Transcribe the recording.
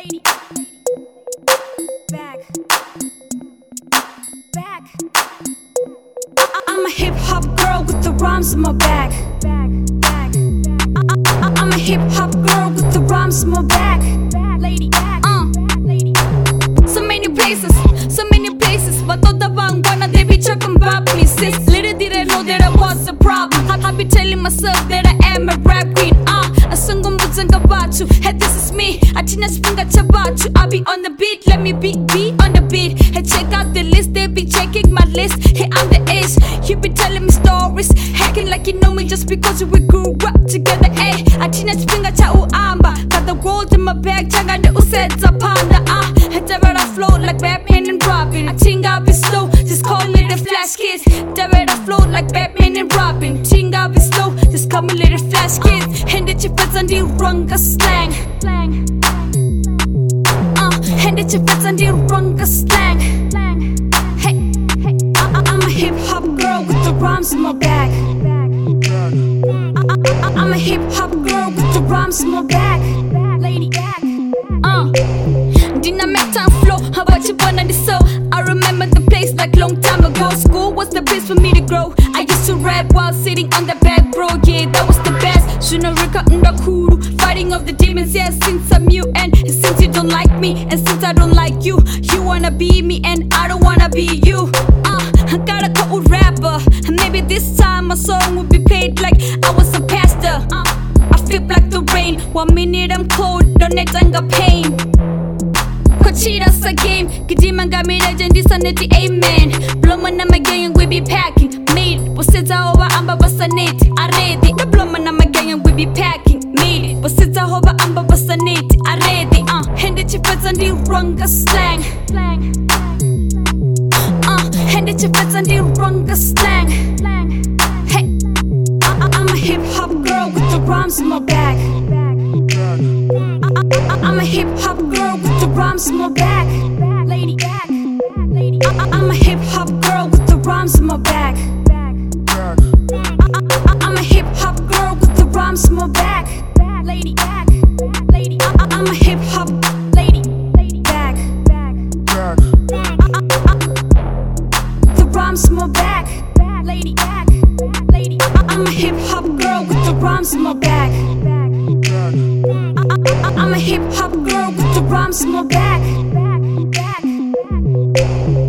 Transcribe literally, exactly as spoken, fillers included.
lady, back, back. I- I'm a hip hop girl with the rhymes in my back. Back, back. I- I- I'm a hip hop girl with the rhymes in my back. Lady, back, uh. lady. So many places, so many places. But all the wrong one, they be talking about me. Sis, little did I know that I was a problem. I, I be telling myself that I am a rap queen. Uh, a song I'm about you. Hey, this is me. I didn't spring at about you. I be on the beat, let me be, be on the beat. Hey, check out the list, they be checking my list. Hey, I'm the ace. You be telling me stories, hacking like you know me just because we grew up together. Hey, I didn't spring at amba. Got the gold in my bag, changa the usets upon the ah. Hey, I float like Batman and Robin. I think I'll be slow, just call me the Flash Kids. I float like Batman and Robin. Think I'll be slow, just call me little Flash Kids. And that you fits on the wrong slang. Uh, and that you fits on the wrong slang. Hey, hey, I- I'm a hip hop girl with the rhymes in my back. I- I- I'm a hip hop girl with the rhymes in my back. Lady, back. Uh, dynamic time flow, how about you wanna the soul? I remember the place like long time ago. School was the place for me to grow. I used to rap while sitting on the back row. Yeah, that was the best. Shunarika Ndakuru, fighting off the demons. Yeah, since I'm you and since you don't like me, and since I don't like you, you wanna be me and I don't wanna be you. Uh, I got a cold rapper. Maybe this time my song would be played like I was a pastor. Uh, I feel like the rain. One minute I'm cold, the next I got pain. Cheetahs a game, Kidima got me legend, this and the amen. Blowman I'm a gang, we be packing. Made, was it over, I'm a basanate. I read it. The blowman I'm a gang, we be packing. Made, was it over, I'm a basanate. I read it. Uh, and it you fits on the wrong slang. Uh, and it you fits on the wrong slang. Hey, I- I'm a hip hop girl with the rhymes in my back. I'm a hip hop girl with the rhymes in my back. Lady, back. Lady, I- I'm a hip hop girl with the rhymes in my back. I- I'm a hip hop girl with the rhymes in my back. Lady, back. Lady, I- I'm a hip hop lady. Lady, back. The rhymes in my back. Lady, back. Lady, I- I'm a hip hop girl with the rhymes in my back. I'm a hip hop girl with the rhymes in my back. Back, back.